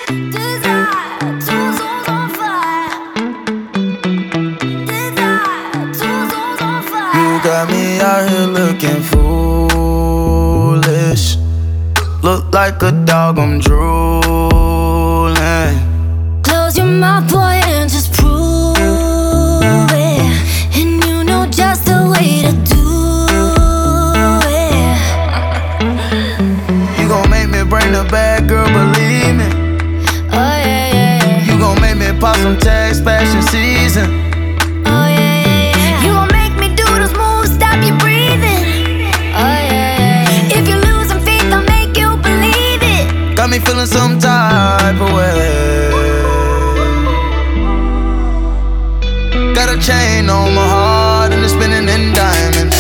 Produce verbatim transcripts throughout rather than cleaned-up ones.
Desire, two souls on fire. Desire, two souls on fire. You got me out here looking foolish. Look like a dog, I'm drooling. Close your mouth, boy, and just prove it. And you know just the way to do it. You gon' make me bring the bad girl, believe me. Oh yeah, yeah, yeah. You gon' make me pop some tags, fashion season. Oh yeah, yeah, yeah. You gon' make me do those moves, stop you breathing. Oh yeah, yeah, yeah. If you're losing faith, I'll make you believe it. Got me feeling some type of way. Got a chain on my heart and it's spinning in diamonds.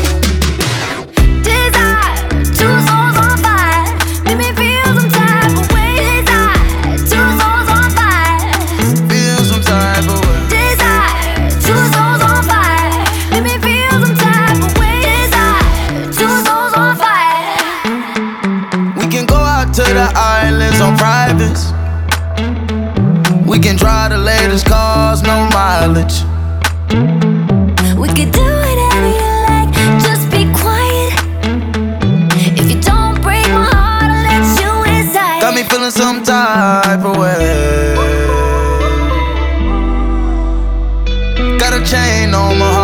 Desire, two souls on fire. Make me feel some type of way. Desire, two souls on fire. Feel some type of way. Desire, two souls on fire. Make me feel some type of way. Desire, two souls on fire. We can go out to the islands on privates. We can drive the latest cars, no mileage. We could do whatever you like, just be quiet. If you don't break my heart, I'll let you inside. Got me feeling some type of way. Got a chain on my